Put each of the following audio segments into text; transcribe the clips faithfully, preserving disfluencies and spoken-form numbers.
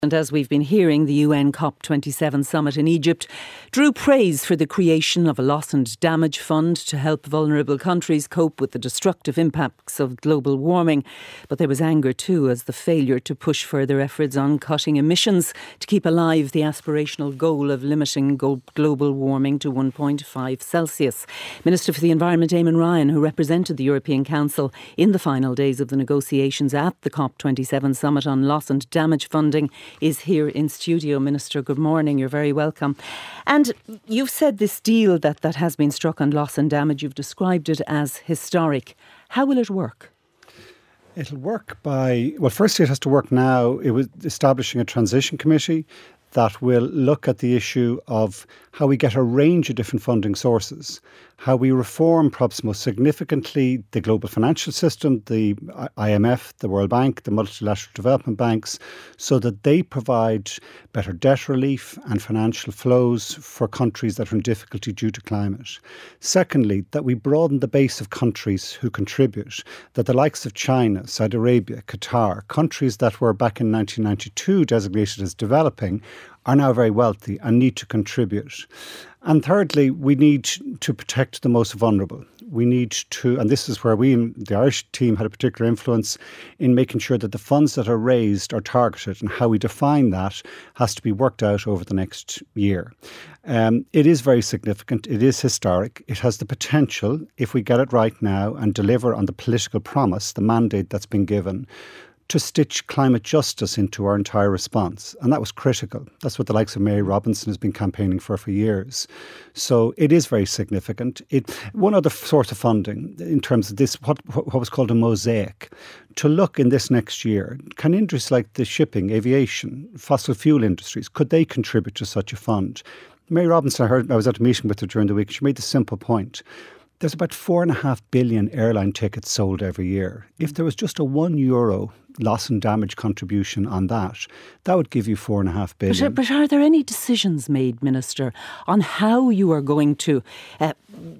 And as we've been hearing, the U N COP twenty-seven summit in Egypt drew praise for the creation of a loss and damage fund to help vulnerable countries cope with the destructive impacts of global warming. But there was anger too, as the failure to push further efforts on cutting emissions to keep alive the aspirational goal of limiting global warming to one point five Celsius. Minister for the Environment Eamon Ryan, who represented the European Council in the final days of the negotiations at the COP twenty-seven summit on loss and damage funding, is here in studio. Minister, good morning. You're very welcome. And you've said this deal that, that has been struck on loss and damage, you've described it as historic. How will it work? It'll work by, well, firstly, it has to work now. It was establishing a transition committee that will look at the issue of how we get a range of different funding sources, how we reform, perhaps most significantly, the global financial system, the I M F, the World Bank, the multilateral development banks, so that they provide better debt relief and financial flows for countries that are in difficulty due to climate. Secondly, that we broaden the base of countries who contribute, that the likes of China, Saudi Arabia, Qatar, countries that were back in nineteen ninety-two designated as developing, are now very wealthy and need to contribute. And thirdly, we need to protect the most vulnerable. We need to, and this is where we in the Irish team had a particular influence in making sure that the funds that are raised are targeted, and how we define that has to be worked out over the next year. Um, it is very significant. It is historic. It has the potential, if we get it right now and deliver on the political promise, the mandate that's been given, to stitch climate justice into our entire response. And that was critical. That's what the likes of Mary Robinson has been campaigning for for years. So it is very significant. It, one other source of funding in terms of this, what, what was called a mosaic, to look in this next year, can industries like the shipping, aviation, fossil fuel industries, could they contribute to such a fund? Mary Robinson, I heard, I was at a meeting with her during the week, she made the simple point. There's about four and a half billion airline tickets sold every year. If there was just a one euro loss and damage contribution on that, that would give you four and a half billion. But, but are there any decisions made, Minister, on how you are going to uh,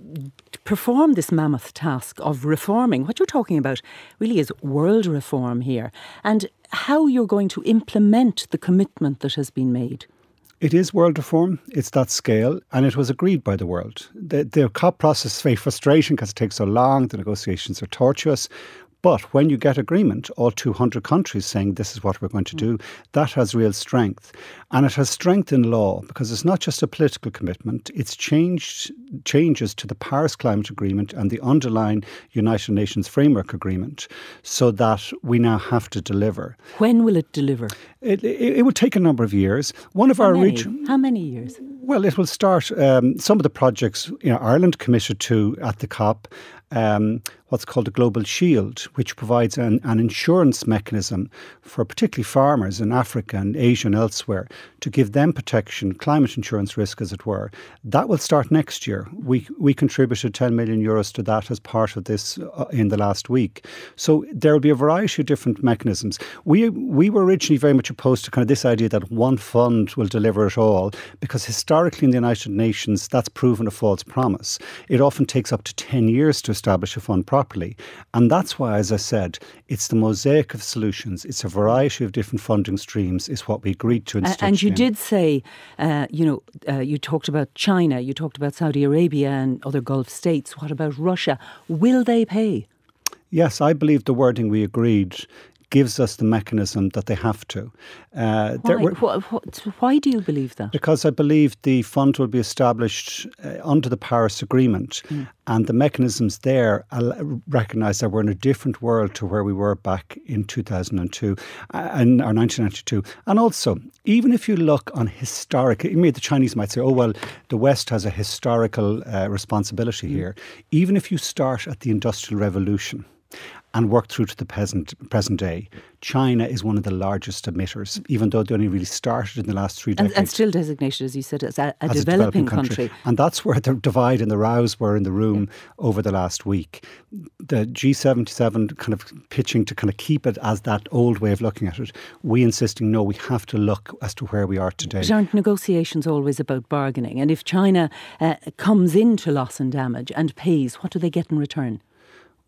perform this mammoth task of reforming? What you're talking about really is world reform here, and how you're going to implement the commitment that has been made. It is world reform, it's that scale, and it was agreed by the world. The, the COP process is very frustrating because it takes so long, the negotiations are tortuous. But when you get agreement, all two hundred countries saying this is what we're going to do, that has real strength. And it has strength in law because it's not just a political commitment, it's changed changes to the Paris Climate Agreement and the underlying United Nations Framework Agreement, so that we now have to deliver. When will it deliver? It, it, it will take a number of years. One of How our many? region, How many years? Well, it will start, um, some of the projects, you know, Ireland committed to at the COP, um, what's called a Global Shield, which provides an, an insurance mechanism for particularly farmers in Africa and Asia and elsewhere to give them protection, climate insurance risk as it were. That will start next year. We we contributed ten million euros to that as part of this uh, in the last week. So there will be a variety of different mechanisms. We we were originally very much opposed to kind of this idea that one fund will deliver it all, because historically in the United Nations that's proven a false promise. It often takes up to ten years to establish a fund properly. And that's why, as I said, it's the mosaic of solutions. It's a variety of different funding streams is what we agreed to. And, and you in. did say, uh, you know, uh, you talked about China, you talked about Saudi Arabia and other Gulf states. What about Russia? Will they pay? Yes, I believe the wording we agreed gives us the mechanism that they have to. Uh, why? Were, why do you believe that? Because I believe the fund will be established uh, under the Paris Agreement, mm. and the mechanisms there recognise that we're in a different world to where we were back in two thousand two and or nineteen ninety-two. And also, even if you look on historic, maybe the Chinese might say, oh, well, the West has a historical uh, responsibility mm. here. Even if you start at the Industrial Revolution and work through to the present, present day, China is one of the largest emitters, even though they only really started in the last three decades. And, and still designated, as you said, as a, a, as developing, a developing country. country. And that's where the divide and the rows were in the room yeah. over the last week. The G seventy-seven kind of pitching to kind of keep it as that old way of looking at it. We insisting, no, we have to look as to where we are today. But aren't negotiations always about bargaining? And if China uh, comes into loss and damage and pays, what do they get in return?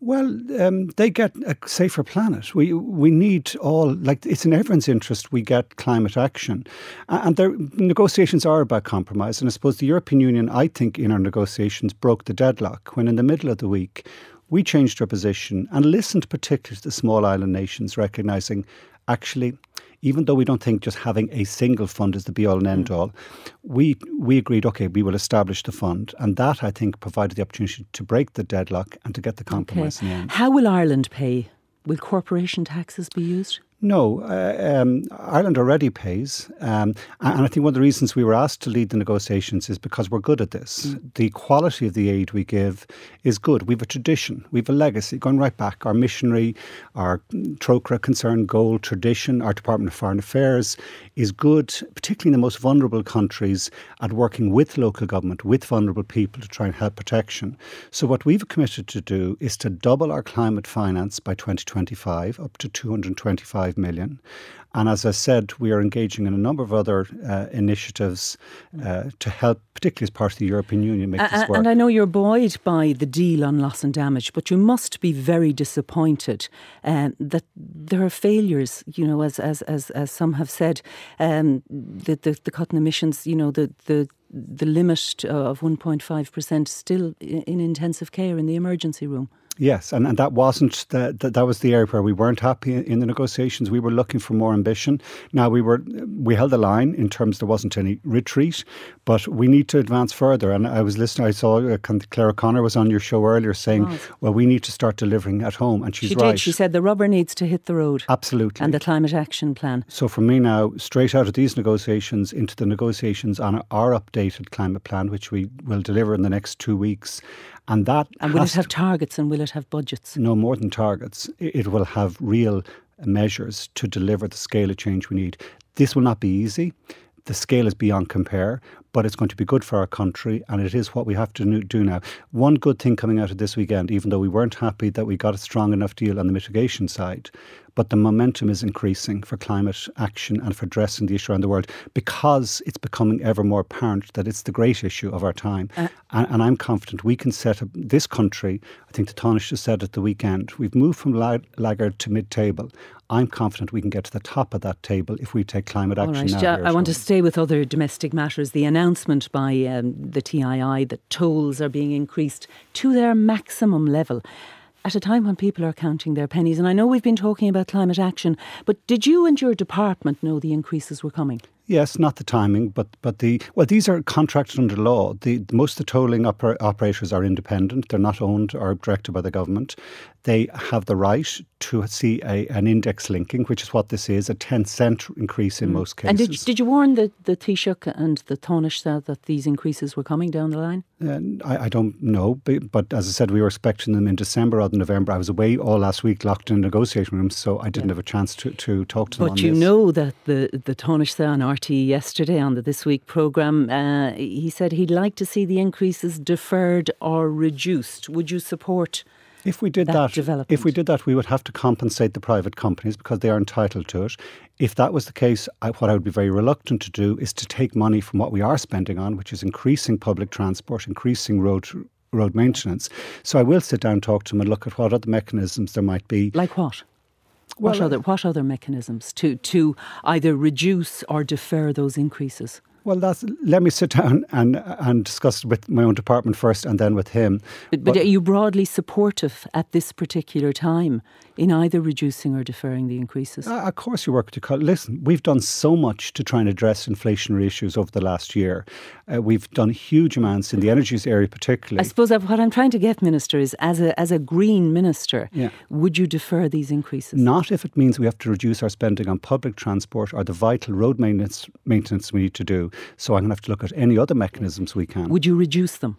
Well, um, they get a safer planet. We we need all, like, it's in everyone's interest we get climate action. And their negotiations are about compromise. And I suppose the European Union, I think, in our negotiations broke the deadlock when in the middle of the week we changed our position and listened particularly to the small island nations, recognising actually, even though we don't think just having a single fund is the be-all and end-all, we we agreed, OK, we will establish the fund. And that, I think, provided the opportunity to break the deadlock and to get the compromise okay. in the end. How will Ireland pay? Will corporation taxes be used? No, uh, um, Ireland already pays. Um, and I think one of the reasons we were asked to lead the negotiations is because we're good at this. Mm. The quality of the aid we give is good. We have a tradition. We have a legacy going right back. Our missionary, our Trócaire Concern Gold tradition, our Department of Foreign Affairs is good, particularly in the most vulnerable countries, at working with local government, with vulnerable people to try and help protection. So what we've committed to do is to double our climate finance by twenty twenty-five, up to two hundred twenty-five million. And as I said, we are engaging in a number of other uh, initiatives uh, to help, particularly as part of the European Union, make uh, this work. And I know you're buoyed by the deal on loss and damage, but you must be very disappointed uh, that there are failures, you know, as as as, as some have said, um, the, the, the cut in emissions, you know, the, the, the limit of one point five percent still in intensive care in the emergency room. Yes, and, and that wasn't the, the, that was the area where we weren't happy in the negotiations. We were looking for more ambition. Now we were we held the line in terms there wasn't any retreat, but we need to advance further. And I was listening. I saw uh, Claire O'Connor was on your show earlier saying, right. well, we need to start delivering at home, and she's she right. Did. She said the rubber needs to hit the road. Absolutely, and the climate action plan. So for me now, straight out of these negotiations into the negotiations on our updated climate plan, which we will deliver in the next two weeks. And that and will it have targets and will it have budgets? No, more than targets. It will have real measures to deliver the scale of change we need. This will not be easy. The scale is beyond compare, but it's going to be good for our country, and it is what we have to do now. One good thing coming out of this weekend, even though we weren't happy that we got a strong enough deal on the mitigation side, but the momentum is increasing for climate action and for addressing the issue around the world, because it's becoming ever more apparent that it's the great issue of our time. Uh, and, and I'm confident we can set up this country. I think the Taoiseach said at the weekend, we've moved from lag- laggard to mid-table. I'm confident we can get to the top of that table if we take climate action right. now. Yeah, I want to stay with other domestic matters. The announcement by um, the T I I that tolls are being increased to their maximum level at a time when people are counting their pennies. And I know we've been talking about climate action, but did you and your department know the increases were coming? Yes, not the timing, but but the well, these are contracted under law. The most of the tolling oper- operators are independent; they're not owned or directed by the government. They have the right to see a, an index linking, which is what this is, a ten cent increase in mm. most cases. And did, did you warn the, the Taoiseach and the Taoiseach that these increases were coming down the line? Uh, I, I don't know, but, but as I said, we were expecting them in December rather than November. I was away all last week, locked in negotiating rooms, so I didn't yeah. have a chance to, to talk to them but on this. But you this. know that the, the Taoiseach on R T E yesterday on the This Week programme, uh, he said he'd like to see the increases deferred or reduced. Would you support If we did that, that if we did that, we would have to compensate the private companies because they are entitled to it. If that was the case, I, what I would be very reluctant to do is to take money from what we are spending on, which is increasing public transport, increasing road road maintenance. So I will sit down, talk to them and look at what other mechanisms there might be. Like what? What well, other what other mechanisms to, to either reduce or defer those increases? Well, that's, let me sit down and and discuss it with my own department first and then with him. But, but, but are you broadly supportive at this particular time in either reducing or deferring the increases? Uh, of course you work with your colleagues. Listen, we've done so much to try and address inflationary issues over the last year. Uh, we've done huge amounts in the energies area particularly. I suppose what I'm trying to get, Minister, is as a as a Green Minister, yeah. would you defer these increases? Not if it means we have to reduce our spending on public transport or the vital road maintenance, maintenance we need to do. So I'm going to have to look at any other mechanisms we can. Would you reduce them?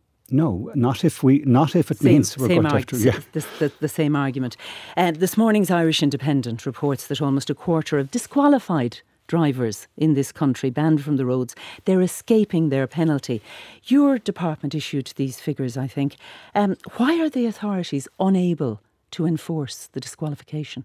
No, not if we, not if it same, means we're going to have to. Yeah. The, the, the same argument. Uh, this morning's Irish Independent reports that almost a quarter of disqualified drivers in this country banned from the roads, they're escaping their penalty. Your department issued these figures, I think. Um, why are the authorities unable to enforce the disqualification?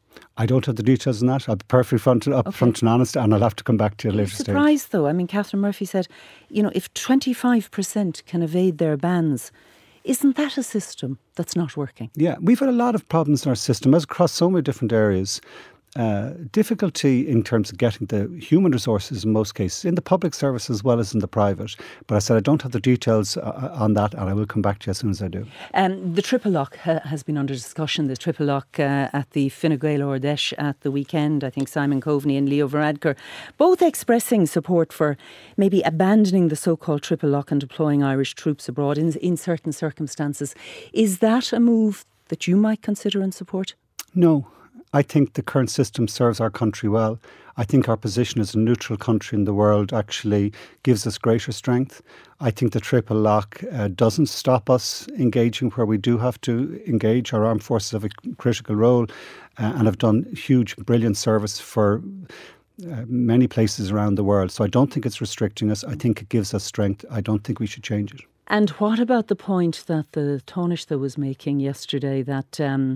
I don't have the details on that. I'll be perfectly front, up okay. front and honest, and I'll have to come back to you later. I'm surprised stage. though. I mean, Catherine Murphy said, you know, if twenty-five percent can evade their bans, Isn't that a system that's not working? Yeah, we've had a lot of problems in our system as across so many different areas. Uh, difficulty in terms of getting the human resources in most cases, in the public service as well as in the private. But I said I don't have the details uh, on that, and I will come back to you as soon as I do. Um, the triple lock ha- has been under discussion, the triple lock uh, at the Fine Gael Ordesh at the weekend. I think Simon Coveney and Leo Varadkar both expressing support for maybe abandoning the so-called triple lock and deploying Irish troops abroad in, in certain circumstances. Is that a move that you might consider and support? No. I think the current system serves our country well. I think our position as a neutral country in the world actually gives us greater strength. I think the triple lock uh, doesn't stop us engaging where we do have to engage. Our armed forces have a critical role uh, and have done huge, brilliant service for uh, many places around the world. So I don't think it's restricting us. I think it gives us strength. I don't think we should change it. And what about the point that the Taoiseach was making yesterday that Um,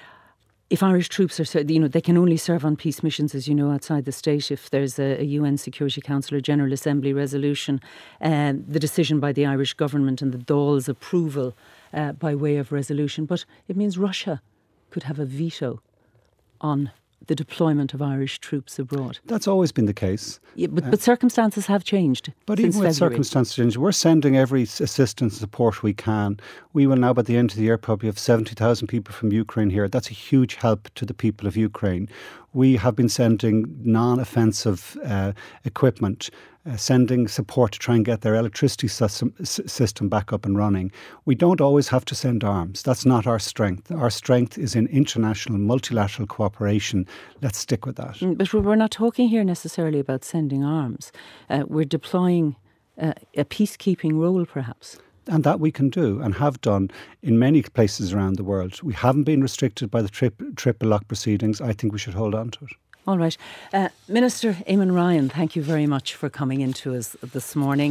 if Irish troops are, you know, they can only serve on peace missions, as you know, outside the state. If there's a, a U N Security Council or General Assembly resolution, uh, the decision by the Irish government and the Dáil's approval uh, by way of resolution. But it means Russia could have a veto on the deployment of Irish troops abroad. That's always been the case. Yeah, but, uh, but circumstances have changed. But since even with February. circumstances change, we're sending every assistance and support we can. We will now, by the end of the year, probably have seventy thousand people from Ukraine here. That's a huge help to the people of Ukraine. We have been sending non-offensive uh, equipment, uh, sending support to try and get their electricity system, system back up and running. We don't always have to send arms. That's not our strength. Our strength is in international, multilateral cooperation. Let's stick with that. But we're not talking here necessarily about sending arms. Uh, we're deploying uh, a peacekeeping role, perhaps. And that we can do and have done in many places around the world. We haven't been restricted by the tri- triple lock proceedings. I think we should hold on to it. All right. Uh, Minister Eamon Ryan, thank you very much for coming in to us this morning.